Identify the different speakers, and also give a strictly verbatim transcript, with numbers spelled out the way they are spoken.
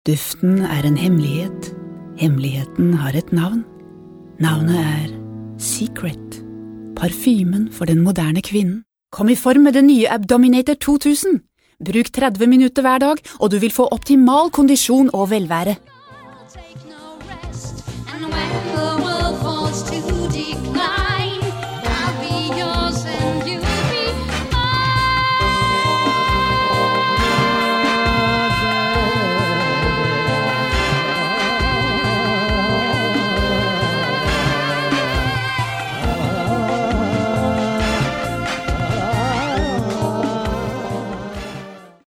Speaker 1: Duften er en hemmelighet. Hemmeligheten har et navn. Navnet er Secret. Parfymen for den moderne kvinnen. Kom i form med det nye Abdominator to tusen. Bruk tretti minutter hver dag, og du vil få optimal kondisjon og velvære.
Speaker 2: Take no rest, and when will